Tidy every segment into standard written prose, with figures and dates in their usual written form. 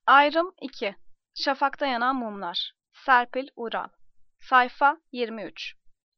Ayrım 2. Şafakta yanan mumlar. Serpil Ural. Sayfa 23.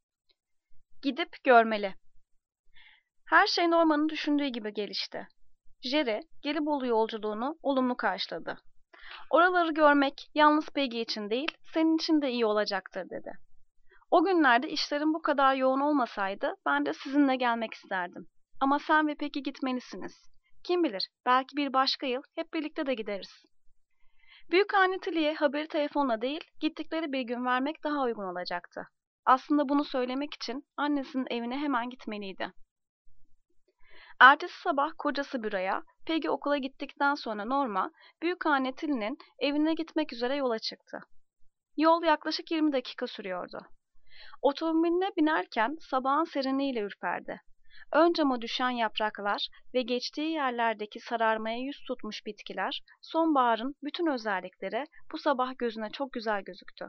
Gidip görmeli. Her şey Norman'ın düşündüğü gibi gelişti. Jerry, Gelibolu yolculuğunu olumlu karşıladı. Oraları görmek yalnız Peggy için değil, senin için de iyi olacaktır dedi. O günlerde işlerim bu kadar yoğun olmasaydı ben de sizinle gelmek isterdim. Ama sen ve Peggy gitmelisiniz. Kim bilir, belki bir başka yıl hep birlikte de gideriz. Büyükanne Tilly'ye haberi telefonla değil, gittikleri bir gün vermek daha uygun olacaktı. Aslında bunu söylemek için annesinin evine hemen gitmeliydi. Ertesi sabah kocası büroya, Peggy okula gittikten sonra Norma, büyükanne Tilly'nin evine gitmek üzere yola çıktı. Yol yaklaşık 20 dakika sürüyordu. Otomobiline binerken sabahın serinliğiyle ürperdi. Ön cama düşen yapraklar ve geçtiği yerlerdeki sararmaya yüz tutmuş bitkiler, sonbaharın bütün özellikleri bu sabah gözüne çok güzel gözüktü.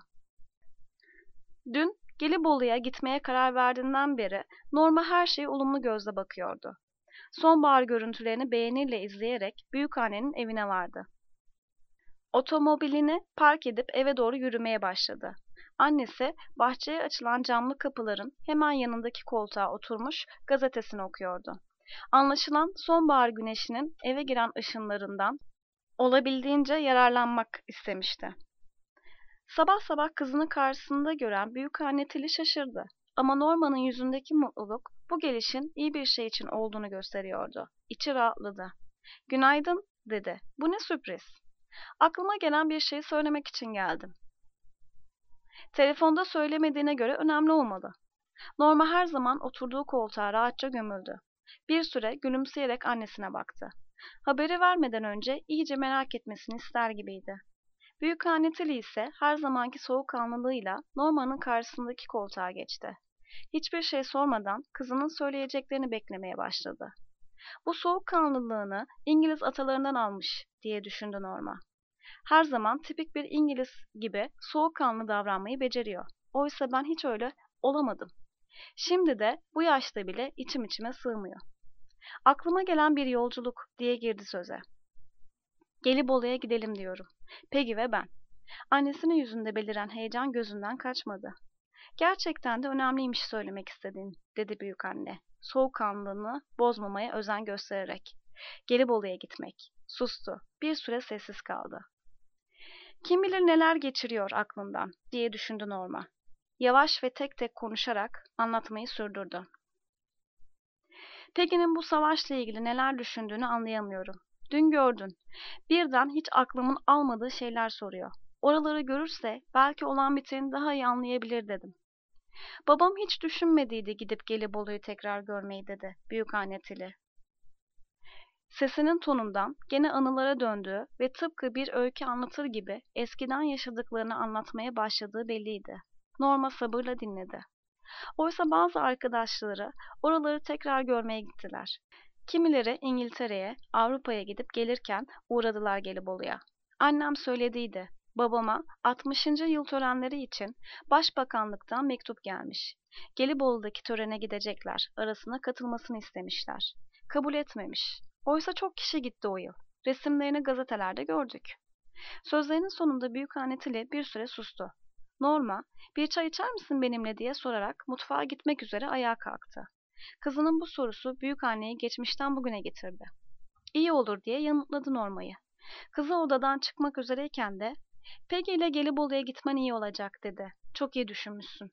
Dün Gelibolu'ya gitmeye karar verdiğinden beri Norma her şeye olumlu gözle bakıyordu. Sonbahar görüntülerini beğeniyle izleyerek büyükannenin evine vardı. Otomobilini park edip eve doğru yürümeye başladı. Annesi bahçeye açılan camlı kapıların hemen yanındaki koltuğa oturmuş gazetesini okuyordu. Anlaşılan sonbahar güneşinin eve giren ışınlarından olabildiğince yararlanmak istemişti. Sabah sabah kızını karşısında gören büyükanne Tilly şaşırdı. Ama Norma'nın yüzündeki mutluluk bu gelişin iyi bir şey için olduğunu gösteriyordu. İçi rahatladı. "Günaydın," dedi. "Bu ne sürpriz?" "Aklıma gelen bir şeyi söylemek için geldim." Telefonda söylemediğine göre önemli olmalı. Norma her zaman oturduğu koltuğa rahatça gömüldü. Bir süre gülümseyerek annesine baktı. Haberi vermeden önce iyice merak etmesini ister gibiydi. Büyükanne Tilly ise her zamanki soğukkanlılığıyla Norma'nın karşısındaki koltuğa geçti. Hiçbir şey sormadan kızının söyleyeceklerini beklemeye başladı. Bu soğukkanlılığını İngiliz atalarından almış diye düşündü Norma. Her zaman tipik bir İngiliz gibi soğukkanlı davranmayı beceriyor. Oysa ben hiç öyle olamadım. Şimdi de bu yaşta bile içim içime sığmıyor. Aklıma gelen bir yolculuk diye girdi söze. Gelibolu'ya gidelim diyorum. Peggy ve ben. Annesinin yüzünde beliren heyecan gözünden kaçmadı. Gerçekten de önemliymiş söylemek istediğin, dedi büyükanne. Soğukkanlılığını bozmamaya özen göstererek. Gelibolu'ya gitmek. Sustu. Bir süre sessiz kaldı. Kim bilir neler geçiriyor aklından, diye düşündü Norma. Yavaş ve tek tek konuşarak anlatmayı sürdürdü. Peggy'nin bu savaşla ilgili neler düşündüğünü anlayamıyorum. Dün gördün. Birden hiç aklımın almadığı şeyler soruyor. Oraları görürse belki olan biteni daha iyi anlayabilir dedim. Babam hiç düşünmediydi gidip Gelibolu'yu tekrar görmeyi dedi büyükanne Tilly. Sesinin tonundan gene anılara döndüğü ve tıpkı bir öykü anlatır gibi eskiden yaşadıklarını anlatmaya başladığı belliydi. Norma sabırla dinledi. Oysa bazı arkadaşları oraları tekrar görmeye gittiler. Kimileri İngiltere'ye, Avrupa'ya gidip gelirken uğradılar Gelibolu'ya. Annem söylediydi. Babama 60. yıl törenleri için Başbakanlıktan mektup gelmiş. Gelibolu'daki törene gidecekler, arasına katılmasını istemişler. Kabul etmemiş. Oysa çok kişi gitti o yıl. Resimlerini gazetelerde gördük. Sözlerinin sonunda büyükanne Tilly bir süre sustu. Norma, "Bir çay içer misin benimle?" diye sorarak mutfağa gitmek üzere ayağa kalktı. Kızının bu sorusu büyükanneyi geçmişten bugüne getirdi. "İyi olur," diye yanıtladı Norma'yı. Kızı odadan çıkmak üzereyken de "Peggy ile Gelibolu'ya gitmen iyi olacak," dedi. "Çok iyi düşünmüşsün."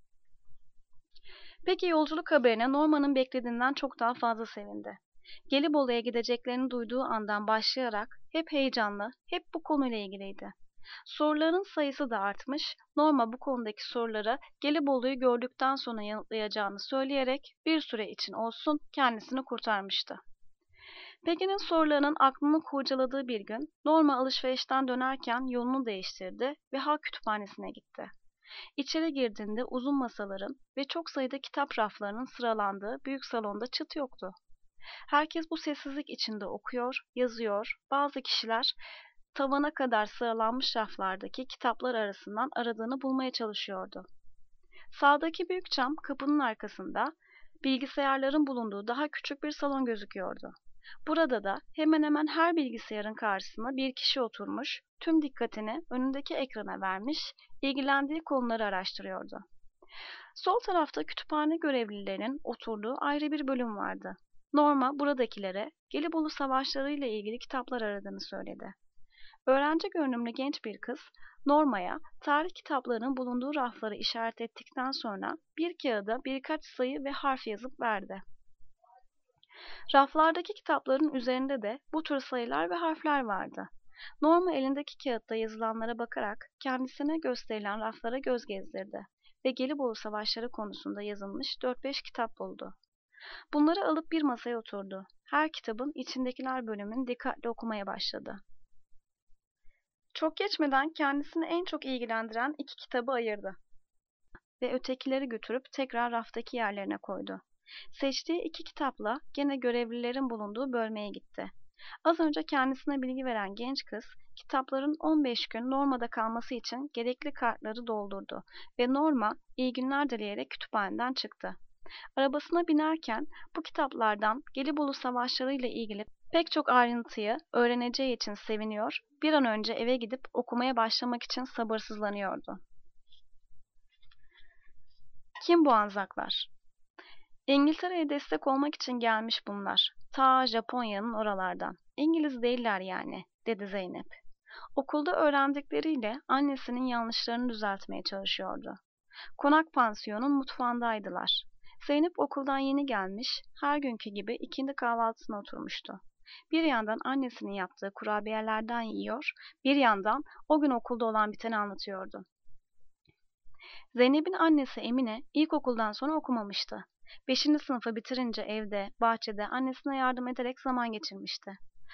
Peggy yolculuk haberine Norma'nın beklediğinden çok daha fazla sevindi. Gelibolu'ya gideceklerini duyduğu andan başlayarak hep heyecanlı, hep bu konuyla ilgiliydi. Soruların sayısı da artmış, Norma bu konudaki sorulara Gelibolu'yu gördükten sonra yanıtlayacağını söyleyerek bir süre için olsun kendisini kurtarmıştı. Peggy'nin sorularının aklını kurcaladığı bir gün Norma alışverişten dönerken yolunu değiştirdi ve halk kütüphanesine gitti. İçeri girdiğinde uzun masaların ve çok sayıda kitap raflarının sıralandığı büyük salonda çıt yoktu. Herkes bu sessizlik içinde okuyor, yazıyor, bazı kişiler tavana kadar sıralanmış raflardaki kitaplar arasından aradığını bulmaya çalışıyordu. Sağdaki büyük cam kapının arkasında bilgisayarların bulunduğu daha küçük bir salon gözüküyordu. Burada da hemen hemen her bilgisayarın karşısına bir kişi oturmuş, tüm dikkatini önündeki ekrana vermiş, ilgilendiği konuları araştırıyordu. Sol tarafta kütüphane görevlilerinin oturduğu ayrı bir bölüm vardı. Norma buradakilere Gelibolu Savaşları ile ilgili kitaplar aradığını söyledi. Öğrenci görünümlü genç bir kız, Norma'ya tarih kitaplarının bulunduğu rafları işaret ettikten sonra bir kağıda birkaç sayı ve harf yazıp verdi. Raflardaki kitapların üzerinde de bu tür sayılar ve harfler vardı. Norma elindeki kağıtta yazılanlara bakarak kendisine gösterilen raflara göz gezdirdi ve Gelibolu Savaşları konusunda yazılmış 4-5 kitap buldu. Bunları alıp bir masaya oturdu. Her kitabın içindekiler bölümünü dikkatli okumaya başladı. Çok geçmeden kendisini en çok ilgilendiren 2 kitabı ayırdı ve ötekileri götürüp tekrar raftaki yerlerine koydu. Seçtiği 2 kitapla gene görevlilerin bulunduğu bölmeye gitti. Az önce kendisine bilgi veren genç kız, kitapların 15 gün Norma'da kalması için gerekli kartları doldurdu ve Norma iyi günler dileyerek kütüphaneden çıktı. Arabasına binerken bu kitaplardan Gelibolu Savaşları ile ilgili pek çok ayrıntıyı öğreneceği için seviniyor, bir an önce eve gidip okumaya başlamak için sabırsızlanıyordu. Kim bu Anzaklar? İngiltere'ye destek olmak için gelmiş bunlar. Ta Japonya'nın oralardan. İngiliz değiller yani, dedi Zeynep. Okulda öğrendikleriyle annesinin yanlışlarını düzeltmeye çalışıyordu. Konak pansiyonun mutfağındaydılar. Zeynep okuldan yeni gelmiş, her günkü gibi ikindi kahvaltısına oturmuştu. Bir yandan annesinin yaptığı kurabiyelerden yiyor, bir yandan o gün okulda olan biteni anlatıyordu. Zeynep'in annesi Emine ilkokuldan sonra okumamıştı. 5. sınıfı bitirince evde, bahçede annesine yardım ederek zaman geçirmişti.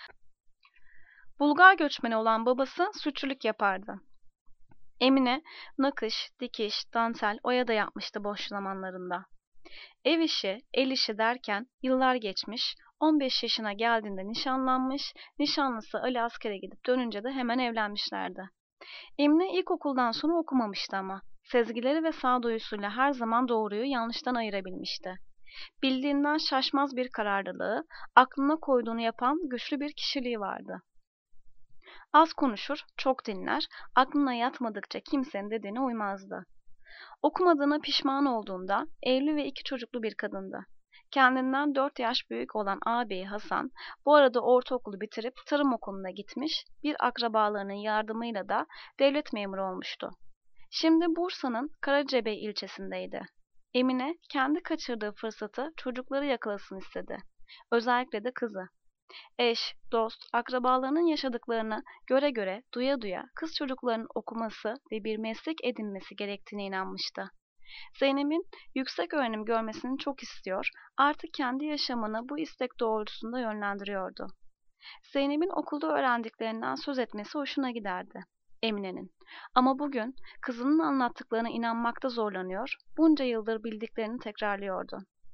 Bulgar göçmeni olan babası sütçülük yapardı. Emine nakış, dikiş, dantel, oya da yapmıştı boş zamanlarında. Ev işi, el işi derken yıllar geçmiş, 15 yaşına geldiğinde nişanlanmış, nişanlısı Ali askere gidip dönünce de hemen evlenmişlerdi. Emine ilkokuldan sonra okumamıştı ama sezgileri ve sağduyusuyla her zaman doğruyu yanlıştan ayırabilmişti. Bildiğinden şaşmaz bir kararlılığı, aklına koyduğunu yapan güçlü bir kişiliği vardı. Az konuşur, çok dinler, aklına yatmadıkça kimsenin dediğine uymazdı. Okumadığına pişman olduğunda evli ve 2 çocuklu bir kadındı. Kendinden 4 yaş büyük olan ağabeyi Hasan, bu arada ortaokulu bitirip tarım okuluna gitmiş, bir akrabalarının yardımıyla da devlet memuru olmuştu. Şimdi Bursa'nın Karacabey ilçesindeydi. Emine kendi kaçırdığı fırsatı çocukları yakalasın istedi. Özellikle de kızı. Eş, dost, akrabalarının yaşadıklarını göre göre, duya duya kız çocuklarının okuması ve bir meslek edinmesi gerektiğine inanmıştı. Zeynep'in yüksek öğrenim görmesini çok istiyor, artık kendi yaşamını bu istek doğrultusunda yönlendiriyordu. Zeynep'in okulda öğrendiklerinden söz etmesi hoşuna giderdi Emine'nin. Ama bugün kızının anlattıklarına inanmakta zorlanıyor, bunca yıldır bildiklerini tekrarlıyordu.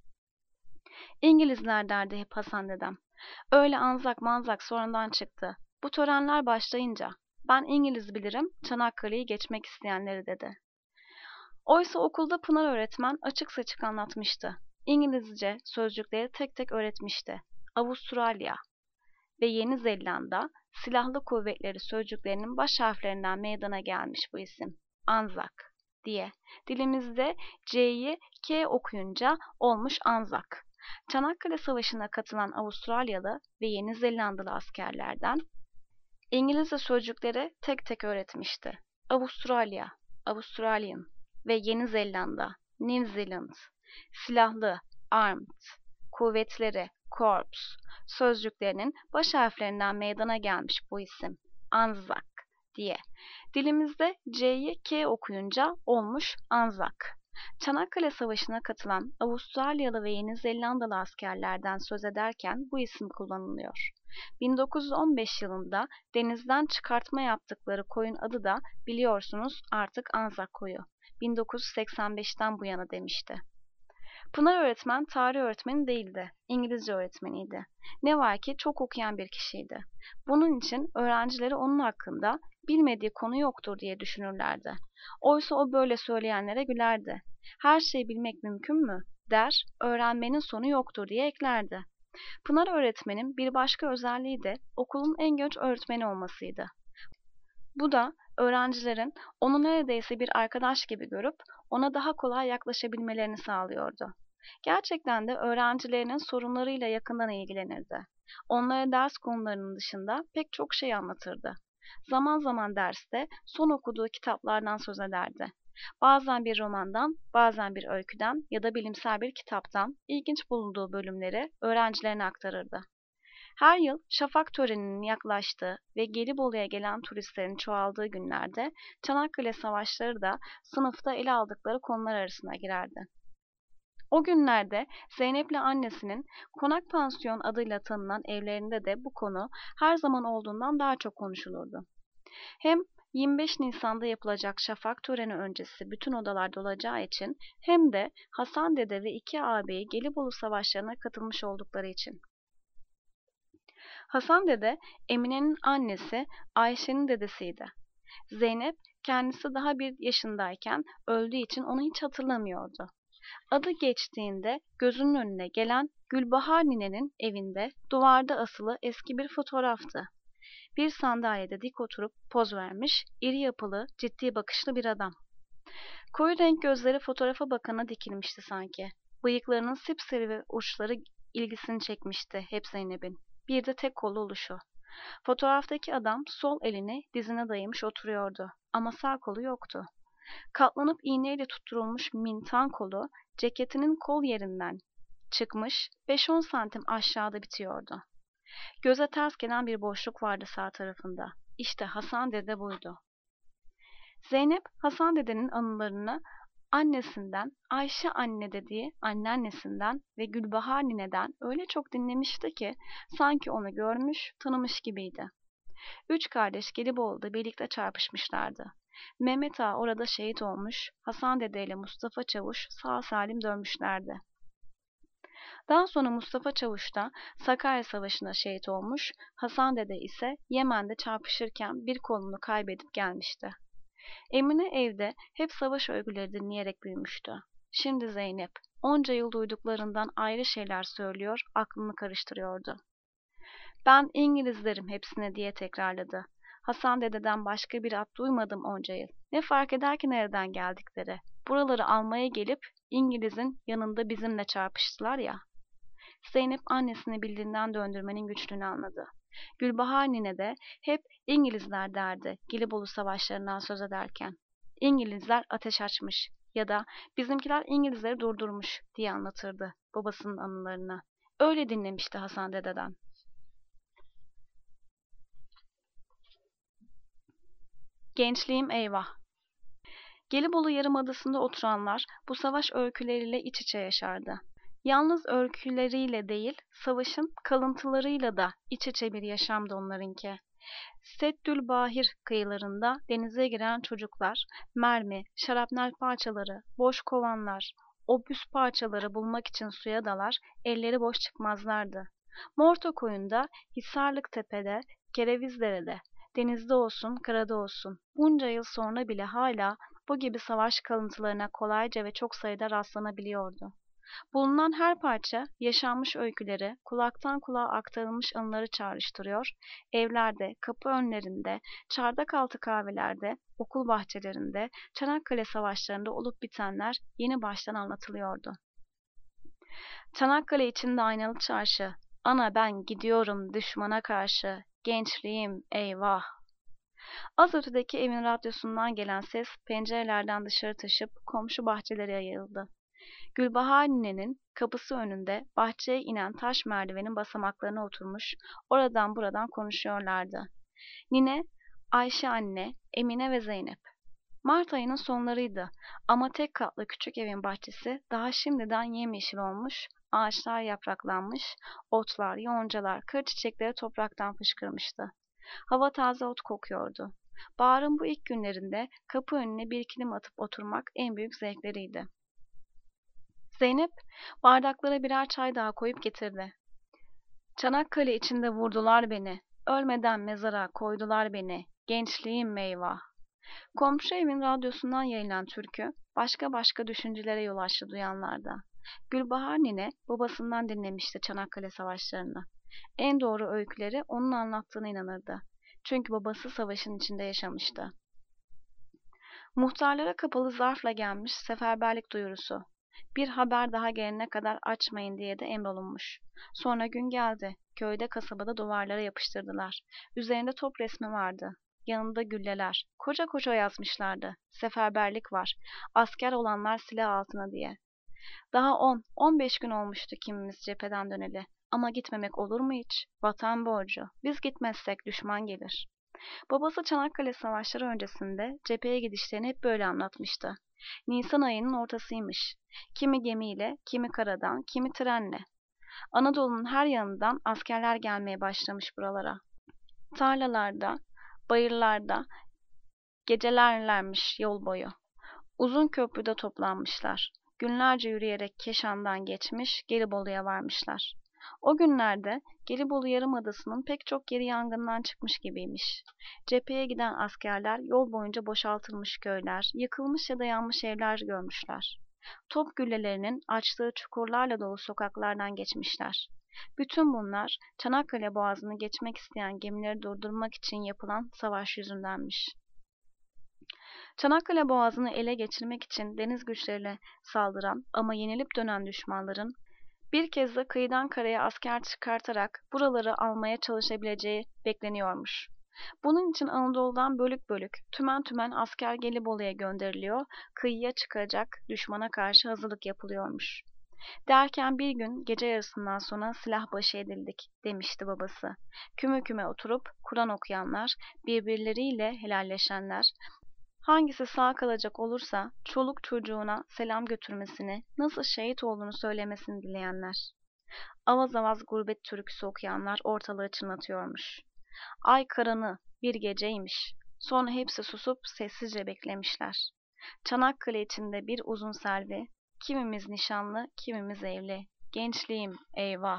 İngilizler derdi hep Hasan dedem. Öyle anzak manzak sonradan çıktı. Bu törenler başlayınca ben İngiliz bilirim, Çanakkale'yi geçmek isteyenleri dedi. Oysa okulda Pınar öğretmen açık saçık anlatmıştı. İngilizce sözcükleri tek tek öğretmişti. Avustralya ve Yeni Zelanda silahlı kuvvetleri sözcüklerinin baş harflerinden meydana gelmiş bu isim. Anzak diye. Dilimizde C'yi K okuyunca olmuş Anzak. Çanakkale Savaşı'na katılan Avustralyalı ve Yeni Zelandalı askerlerden İngilizce sözcükleri tek tek öğretmişti. Avustralya, Australian ve Yeni Zelanda, New Zealand, silahlı, armed, kuvvetleri, corps sözcüklerinin baş harflerinden meydana gelmiş bu isim, Anzak diye. Dilimizde C'yi K okuyunca olmuş Anzak. Çanakkale Savaşı'na katılan Avustralyalı ve Yeni Zelandalı askerlerden söz ederken bu isim kullanılıyor. 1915 yılında denizden çıkartma yaptıkları koyun adı da biliyorsunuz artık Anzak koyu. 1985'ten bu yana demişti. Pınar öğretmen tarih öğretmeni değildi, İngilizce öğretmeniydi. Ne var ki çok okuyan bir kişiydi. Bunun için öğrencileri onun hakkında bilmediği konu yoktur diye düşünürlerdi. Oysa o böyle söyleyenlere gülerdi. Her şeyi bilmek mümkün mü? Der, öğrenmenin sonu yoktur diye eklerdi. Pınar öğretmenin bir başka özelliği de okulun en genç öğretmeni olmasıydı. Bu da öğrencilerin onu neredeyse bir arkadaş gibi görüp ona daha kolay yaklaşabilmelerini sağlıyordu. Gerçekten de öğrencilerinin sorunlarıyla yakından ilgilenirdi. Onlara ders konularının dışında pek çok şey anlatırdı. Zaman zaman derste son okuduğu kitaplardan söz ederdi. Bazen bir romandan, bazen bir öyküden ya da bilimsel bir kitaptan ilginç bulunduğu bölümleri öğrencilerine aktarırdı. Her yıl şafak töreninin yaklaştığı ve Gelibolu'ya gelen turistlerin çoğaldığı günlerde Çanakkale Savaşları da sınıfta ele aldıkları konular arasına girerdi. O günlerde Zeynep'le annesinin Konak Pansiyon adıyla tanınan evlerinde de bu konu her zaman olduğundan daha çok konuşulurdu. Hem 25 Nisan'da yapılacak şafak töreni öncesi bütün odalarda olacağı için hem de Hasan Dede ve iki ağabeyi Gelibolu Savaşları'na katılmış oldukları için. Hasan Dede, Emine'nin annesi Ayşe'nin dedesiydi. Zeynep, kendisi daha bir yaşındayken öldüğü için onu hiç hatırlamıyordu. Adı geçtiğinde gözünün önüne gelen Gülbahar ninenin evinde duvarda asılı eski bir fotoğraftı. Bir sandalyede dik oturup poz vermiş, iri yapılı, ciddi bakışlı bir adam. Koyu renk gözleri fotoğrafa bakana dikilmişti sanki. Bıyıklarının sipsivri ve uçları ilgisini çekmişti hep Zeynep'in. Bir de tek kollu oluşu. Fotoğraftaki adam sol elini dizine dayamış oturuyordu ama sağ kolu yoktu. Katlanıp iğneyle tutturulmuş mintan kolu ceketinin kol yerinden çıkmış 5-10 santim aşağıda bitiyordu. Göze ters gelen bir boşluk vardı sağ tarafında. İşte Hasan Dede buydu. Zeynep, Hasan Dede'nin anılarını annesinden, Ayşe anne dediği anneannesinden ve Gülbahar nineden öyle çok dinlemişti ki sanki onu görmüş, tanımış gibiydi. Üç kardeş Gelibolu'da birlikte çarpışmışlardı. Mehmet Ağa orada şehit olmuş, Hasan Dede ile Mustafa Çavuş sağ salim dönmüşlerdi. Daha sonra Mustafa Çavuş da Sakarya Savaşı'nda şehit olmuş, Hasan Dede ise Yemen'de çarpışırken bir kolunu kaybedip gelmişti. Emine evde hep savaş övgüleri dinleyerek büyümüştü. Şimdi Zeynep, onca yıl duyduklarından ayrı şeyler söylüyor, aklını karıştırıyordu. Ben İngilizlerim hepsine diye tekrarladı. Hasan dededen başka bir ad duymadım onca yıl. Ne fark eder ki nereden geldikleri? Buraları almaya gelip İngiliz'in yanında bizimle çarpıştılar ya. Zeynep annesini bildiğinden döndürmenin güçlüğünü anladı. Gülbahar nine de hep İngilizler derdi Gelibolu savaşlarından söz ederken. İngilizler ateş açmış ya da bizimkiler İngilizleri durdurmuş diye anlatırdı babasının anılarını. Öyle dinlemişti Hasan dededen. Gençliğim eyvah. Gelibolu Yarımadası'nda oturanlar bu savaş öyküleriyle iç içe yaşardı. Yalnız öyküleriyle değil, savaşın kalıntılarıyla da iç içe bir yaşamdı onlarınki. Seddülbahir kıyılarında denize giren çocuklar, mermi, şarapnel parçaları, boş kovanlar, obüs parçaları bulmak için suya dalar, elleri boş çıkmazlardı. Morta koyunda, Hisarlıktepe'de, Kerevizdere'de, denizde olsun, karada olsun, bunca yıl sonra bile hala bu gibi savaş kalıntılarına kolayca ve çok sayıda rastlanabiliyordu. Bulunan her parça yaşanmış öyküleri, kulaktan kulağa aktarılmış anıları çağrıştırıyor, evlerde, kapı önlerinde, çardak altı kahvelerde, okul bahçelerinde, Çanakkale savaşlarında olup bitenler yeni baştan anlatılıyordu. Çanakkale içinde aynalı çarşı, ana ben gidiyorum düşmana karşı, gençliğim eyvah. Az ötedeki evin radyosundan gelen ses pencerelerden dışarı taşıp komşu bahçelere yayıldı. Gülbahar ninenin kapısı önünde bahçeye inen taş merdivenin basamaklarına oturmuş, oradan buradan konuşuyorlardı. Nine, Ayşe anne, Emine ve Zeynep. Mart ayının sonlarıydı ama tek katlı küçük evin bahçesi daha şimdiden yemyeşil olmuş, ağaçlar yapraklanmış, otlar, yoncalar, kır çiçekleri topraktan fışkırmıştı. Hava taze ot kokuyordu. Baharın bu ilk günlerinde kapı önüne bir kilim atıp oturmak en büyük zevkleriydi. Zeynep bardaklara birer çay daha koyup getirdi. Çanakkale içinde vurdular beni. Ölmeden mezara koydular beni. Gençliğim meyvah. Komşu evin radyosundan yayılan türkü başka başka düşüncelere yol açtı duyanlarda. Gülbahar nine babasından dinlemişti Çanakkale Savaşlarını. En doğru öyküleri onun anlattığına inanırdı. Çünkü babası savaşın içinde yaşamıştı. Muhtarlara kapalı zarfla gelmiş seferberlik duyurusu. Bir haber daha gelene kadar açmayın diye de emrolunmuş. Sonra gün geldi. Köyde, kasabada duvarlara yapıştırdılar. Üzerinde top resmi vardı. Yanında gülleler. Koca koca yazmışlardı. Seferberlik var. Asker olanlar silah altına diye. Daha 10-15 gün olmuştu kimimiz cepheden döneli. Ama gitmemek olur mu hiç? Vatan borcu. Biz gitmezsek düşman gelir. Babası Çanakkale Savaşları öncesinde cepheye gidişlerini hep böyle anlatmıştı. Nisan ayının ortasıymış. Kimi gemiyle, kimi karadan, kimi trenle. Anadolu'nun her yanından askerler gelmeye başlamış buralara. Tarlalarda, bayırlarda gecelerlermiş yol boyu. Uzun köprüde toplanmışlar. Günlerce yürüyerek Keşan'dan geçmiş, Gelibolu'ya varmışlar. O günlerde Gelibolu Yarımadası'nın pek çok yeri yangından çıkmış gibiymiş. Cepheye giden askerler yol boyunca boşaltılmış köyler, yıkılmış ya da yanmış evler görmüşler. Top güllelerinin açtığı çukurlarla dolu sokaklardan geçmişler. Bütün bunlar Çanakkale Boğazı'nı geçmek isteyen gemileri durdurmak için yapılan savaş yüzündenmiş. Çanakkale Boğazı'nı ele geçirmek için deniz güçleriyle saldıran ama yenilip dönen düşmanların bir kez de kıyıdan karaya asker çıkartarak buraları almaya çalışabileceği bekleniyormuş. Bunun için Anadolu'dan bölük bölük, tümen tümen asker Gelibolu'ya gönderiliyor, kıyıya çıkacak düşmana karşı hazırlık yapılıyormuş. Derken bir gün gece yarısından sonra silah başı edildik demişti babası. Küme küme oturup Kur'an okuyanlar, birbirleriyle helalleşenler, hangisi sağ kalacak olursa çoluk çocuğuna selam götürmesini, nasıl şehit olduğunu söylemesini dileyenler. Avaz avaz gurbet türküsü okuyanlar ortalığı çınlatıyormuş. Ay karanı bir geceymiş. Sonra hepsi susup sessizce beklemişler. Çanakkale içinde bir uzun selvi, kimimiz nişanlı, kimimiz evli. Gençliğim, eyvah.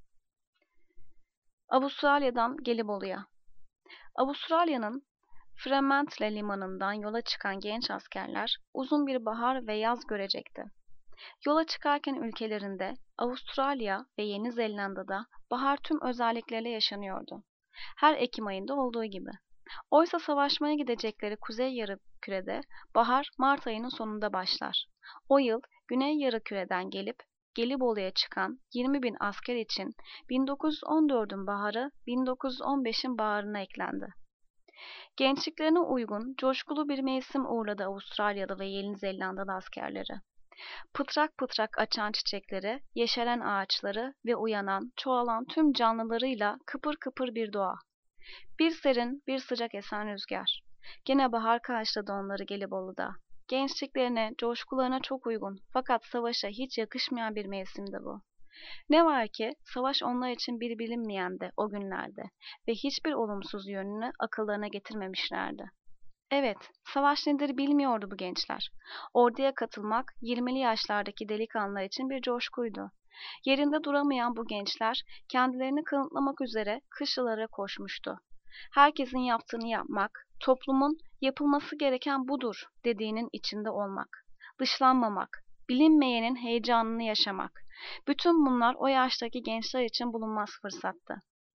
Avustralya'dan Gelibolu'ya. Avustralya'nın Fremantle limanından yola çıkan genç askerler uzun bir bahar ve yaz görecekti. Yola çıkarken ülkelerinde, Avustralya ve Yeni Zelanda'da bahar tüm özellikleriyle yaşanıyordu. Her Ekim ayında olduğu gibi. Oysa savaşmaya gidecekleri Kuzey Yarımküre'de bahar Mart ayının sonunda başlar. O yıl Güney Yarımküre'den gelip Gelibolu'ya çıkan 20 bin asker için 1914'ün baharı 1915'in baharına eklendi. Gençliklerine uygun, coşkulu bir mevsim uğurladı Avustralyalı ve Yeni Zelandalı askerleri. Pıtrak pıtrak açan çiçekleri, yeşeren ağaçları ve uyanan, çoğalan tüm canlılarıyla kıpır kıpır bir doğa. Bir serin, bir sıcak esen rüzgar. Gene bahar karşıladı onları Gelibolu'da. Gençliklerine, coşkularına çok uygun fakat savaşa hiç yakışmayan bir mevsimdi bu. Ne var ki savaş onlar için bir bilinmeyendi o günlerde ve hiçbir olumsuz yönünü akıllarına getirmemişlerdi. Evet, savaş nedir bilmiyordu bu gençler. Orduya katılmak 20'li yaşlardaki delikanlılar için bir coşkuydu. Yerinde duramayan bu gençler kendilerini kanıtlamak üzere kışlalara koşmuştu. Herkesin yaptığını yapmak, toplumun yapılması gereken budur dediğinin içinde olmak, dışlanmamak, bilinmeyenin heyecanını yaşamak. Bütün bunlar o yaştaki gençler için bulunmaz fırsattı.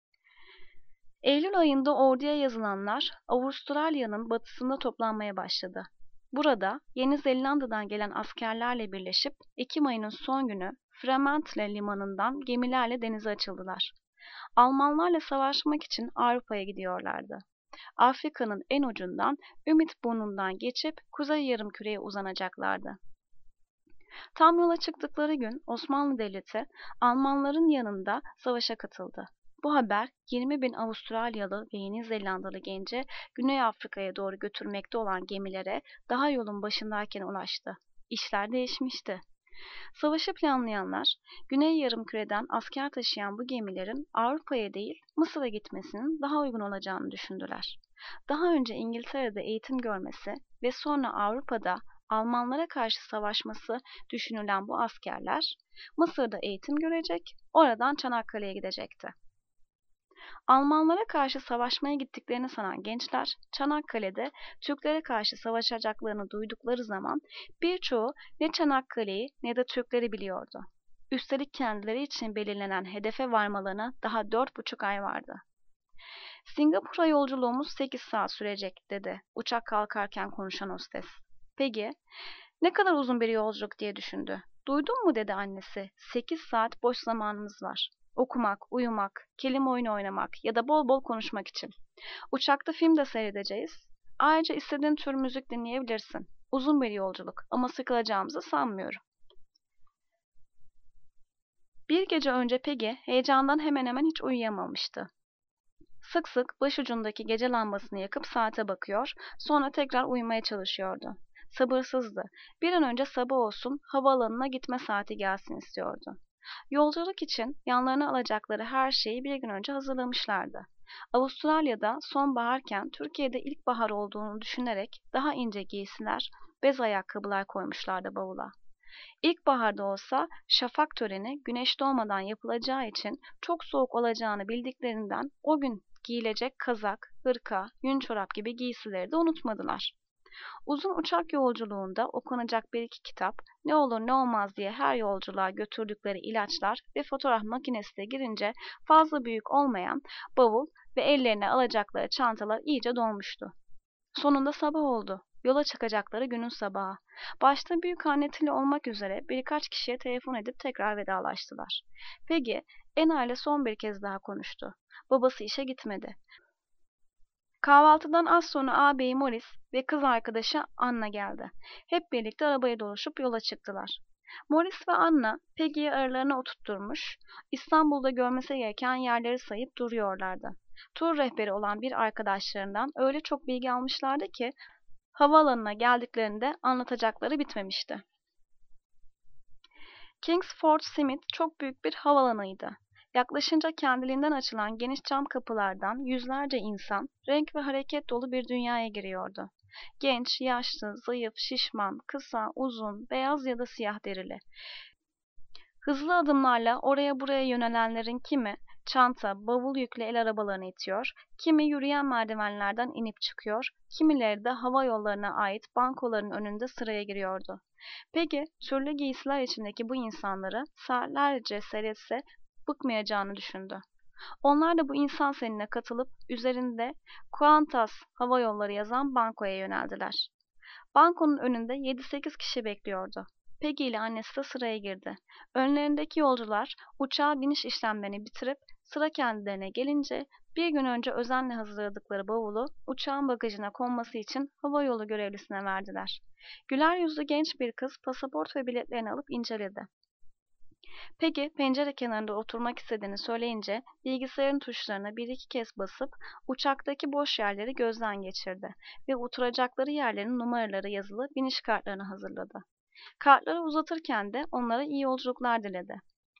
Eylül ayında orduya yazılanlar Avustralya'nın batısında toplanmaya başladı. Burada Yeni Zelanda'dan gelen askerlerle birleşip Ekim ayının son günü Fremantle limanından gemilerle denize açıldılar. Almanlarla savaşmak için Avrupa'ya gidiyorlardı. Afrika'nın en ucundan Ümit Burnundan geçip Kuzey Yarımküre'ye uzanacaklardı. Tam yola çıktıkları gün Osmanlı Devleti Almanların yanında savaşa katıldı. Bu haber 20 bin Avustralyalı ve Yeni Zelandalı gence Güney Afrika'ya doğru götürmekte olan gemilere daha yolun başındayken ulaştı. İşler değişmişti. Savaşı planlayanlar, Güney Yarımküre'den asker taşıyan bu gemilerin Avrupa'ya değil Mısır'a gitmesinin daha uygun olacağını düşündüler. Daha önce İngiltere'de eğitim görmesi ve sonra Avrupa'da Almanlara karşı savaşması düşünülen bu askerler Mısır'da eğitim görecek, oradan Çanakkale'ye gidecekti. Almanlara karşı savaşmaya gittiklerini sanan gençler, Çanakkale'de Türklere karşı savaşacaklarını duydukları zaman birçoğu ne Çanakkale'yi ne de Türkleri biliyordu. Üstelik kendileri için belirlenen hedefe varmalarına daha 4,5 ay vardı. Singapur'a yolculuğumuz 8 saat sürecek dedi uçak kalkarken konuşan hostes. Peki, ne kadar uzun bir yolculuk diye düşündü. Duydun mu dedi annesi. 8 saat boş zamanımız var. Okumak, uyumak, kelime oyunu oynamak ya da bol bol konuşmak için. Uçakta film de seyredeceğiz. Ayrıca istediğin tür müzik dinleyebilirsin. Uzun bir yolculuk ama sıkılacağımızı sanmıyorum. Bir gece önce Peggy heyecandan hemen hemen hiç uyuyamamıştı. Sık sık başucundaki gece lambasını yakıp saate bakıyor, sonra tekrar uyumaya çalışıyordu. Sabırsızdı. Bir an önce sabah olsun, havaalanına gitme saati gelsin istiyordu. Yolculuk için yanlarına alacakları her şeyi bir gün önce hazırlamışlardı. Avustralya'da sonbaharken Türkiye'de ilkbahar olduğunu düşünerek daha ince giysiler, bez ayakkabılar koymuşlardı bavula. İlkbaharda olsa şafak töreni güneş doğmadan yapılacağı için çok soğuk olacağını bildiklerinden o gün giyilecek kazak, hırka, yün çorap gibi giysileri de unutmadılar. Uzun uçak yolculuğunda okunacak bir iki kitap, ne olur ne olmaz diye her yolculuğa götürdükleri ilaçlar ve fotoğraf makinesi de girince fazla büyük olmayan bavul ve ellerine alacakları çantalar iyice dolmuştu. Sonunda sabah oldu. Yola çıkacakları günün sabahı. Başta büyükanne Tilly olmak üzere birkaç kişiye telefon edip tekrar vedalaştılar. Peggy, Anna ile son bir kez daha konuştu. Babası işe gitmedi. Kahvaltıdan az sonra ağabeyi Morris ve kız arkadaşı Anna geldi. Hep birlikte arabaya doluşup yola çıktılar. Morris ve Anna, Peggy'yi aralarına oturtturmuş, İstanbul'da görmesi gereken yerleri sayıp duruyorlardı. Tur rehberi olan bir arkadaşlarından öyle çok bilgi almışlardı ki, havaalanına geldiklerinde anlatacakları bitmemişti. Kingsford Smith çok büyük bir havaalanıydı. Yaklaşınca kendiliğinden açılan geniş cam kapılardan yüzlerce insan renk ve hareket dolu bir dünyaya giriyordu. Genç, yaşlı, zayıf, şişman, kısa, uzun, beyaz ya da siyah derili. Hızlı adımlarla oraya buraya yönelenlerin kimi çanta, bavul yüklü el arabalarını itiyor, kimi yürüyen merdivenlerden inip çıkıyor, kimileri de hava yollarına ait bankoların önünde sıraya giriyordu. Peki, türlü giysiler içindeki bu insanları saatlerce seyretse bıkmayacağını düşündü. Onlar da bu insan seline katılıp üzerinde Qantas Hava Yolları yazan bankoya yöneldiler. Bankonun önünde 7-8 kişi bekliyordu. Peggy ile annesi de sıraya girdi. Önlerindeki yolcular uçağa biniş işlemlerini bitirip sıra kendilerine gelince bir gün önce özenle hazırladıkları bavulu uçağın bagajına konması için havayolu görevlisine verdiler. Güler yüzlü genç bir kız pasaport ve biletlerini alıp inceledi. Peggy pencere kenarında oturmak istediğini söyleyince bilgisayarın tuşlarına bir iki kez basıp uçaktaki boş yerleri gözden geçirdi ve oturacakları yerlerin numaraları yazılı biniş kartlarını hazırladı. Kartları uzatırken de onlara iyi yolculuklar diledi.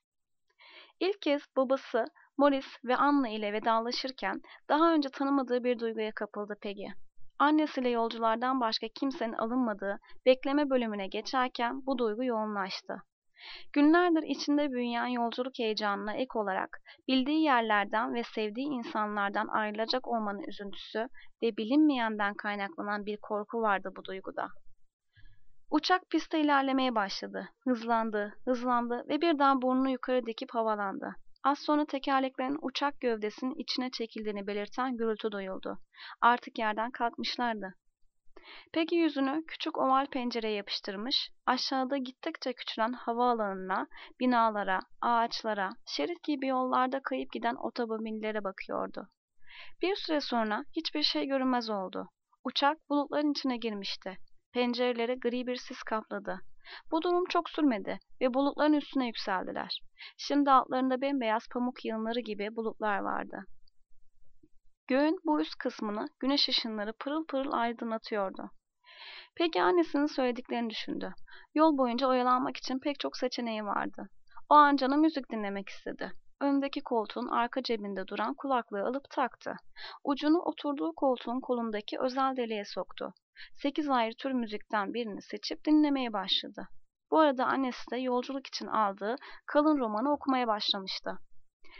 İlk kez babası Morris ve Anna ile vedalaşırken daha önce tanımadığı bir duyguya kapıldı Peggy. Annesiyle yolculardan başka kimsenin alınmadığı bekleme bölümüne geçerken bu duygu yoğunlaştı. Günlerdir içinde büyüyen yolculuk heyecanına ek olarak bildiği yerlerden ve sevdiği insanlardan ayrılacak olmanın üzüntüsü ve bilinmeyenden kaynaklanan bir korku vardı bu duyguda. Uçak pistte ilerlemeye başladı. Hızlandı, hızlandı ve birden burnunu yukarı dikip havalandı. Az sonra tekerleklerin uçak gövdesinin içine çekildiğini belirten gürültü duyuldu. Artık yerden kalkmışlardı. Peggy yüzünü küçük oval pencereye yapıştırmış, aşağıda gittikçe küçülen havaalanına, binalara, ağaçlara, şerit gibi yollarda kayıp giden otomobillere bakıyordu. Bir süre sonra hiçbir şey görünmez oldu. Uçak bulutların içine girmişti. Pencereleri gri bir sis kapladı. Bu durum çok sürmedi ve bulutların üstüne yükseldiler. Şimdi altlarında bembeyaz pamuk yığınları gibi bulutlar vardı. Göğün bu üst kısmını güneş ışınları pırıl pırıl aydınlatıyordu. Peggy annesinin söylediklerini düşündü. Yol boyunca oyalanmak için pek çok seçeneği vardı. O an canı müzik dinlemek istedi. Önündeki koltuğun arka cebinde duran kulaklığı alıp taktı. Ucunu oturduğu koltuğun kolundaki özel deliğe soktu. 8 ayrı tür müzikten birini seçip dinlemeye başladı. Bu arada annesi de yolculuk için aldığı kalın romanı okumaya başlamıştı.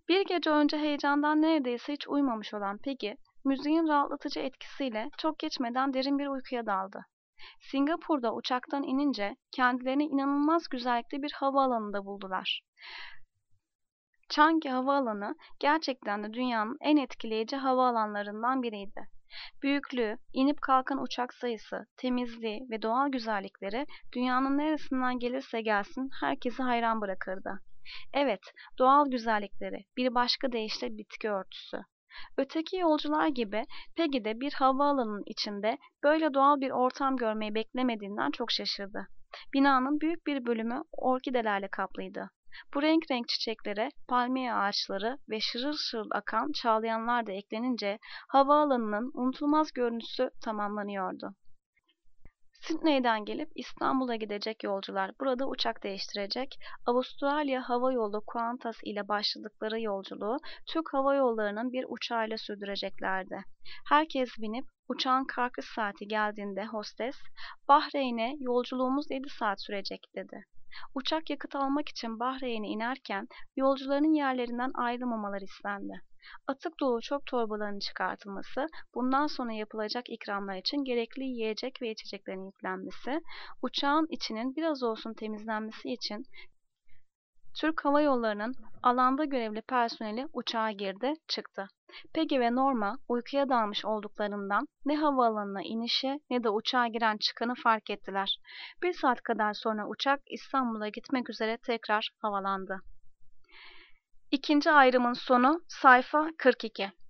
Bir gece önce heyecandan neredeyse hiç uyumamış olan Peggy, müziğin rahatlatıcı etkisiyle çok geçmeden derin bir uykuya daldı. Singapur'da uçaktan inince kendilerini inanılmaz güzellikte bir havaalanında buldular. Changi Havaalanı gerçekten de dünyanın en etkileyici havaalanlarından biriydi. Büyüklüğü, inip kalkan uçak sayısı, temizliği ve doğal güzellikleri dünyanın neresinden gelirse gelsin herkesi hayran bırakırdı. Evet, doğal güzellikleri, bir başka deyişle bitki örtüsü. Öteki yolcular gibi Peggy de bir havaalanının içinde böyle doğal bir ortam görmeyi beklemediğinden çok şaşırdı. Binanın büyük bir bölümü orkidelerle kaplıydı. Bu renk renk çiçeklere palmiye ağaçları ve şırıl şırıl akan çağlayanlar da eklenince havaalanının unutulmaz görüntüsü tamamlanıyordu. Sydney'den gelip İstanbul'a gidecek yolcular burada uçak değiştirecek, Avustralya Hava Yolu Qantas ile başladıkları yolculuğu Türk Hava Yolları'nın bir uçağıyla sürdüreceklerdi. Herkes binip uçağın kalkış saati geldiğinde hostes, "Bahreyn'e yolculuğumuz 7 saat sürecek," dedi. Uçak yakıt almak için Bahreyn'e inerken yolcuların yerlerinden ayrılmamaları istendi. Atık dolu çöp torbalarının çıkartılması, bundan sonra yapılacak ikramlar için gerekli yiyecek ve içeceklerin yüklenmesi, uçağın içinin biraz olsun temizlenmesi için Türk Hava Yolları'nın alanda görevli personeli uçağa girdi, çıktı. Peggy ve Norma uykuya dalmış olduklarından ne havaalanına inişi ne de uçağa giren çıkanı fark ettiler. Bir saat kadar sonra uçak İstanbul'a gitmek üzere tekrar havalandı. İkinci ayrımın sonu sayfa 42.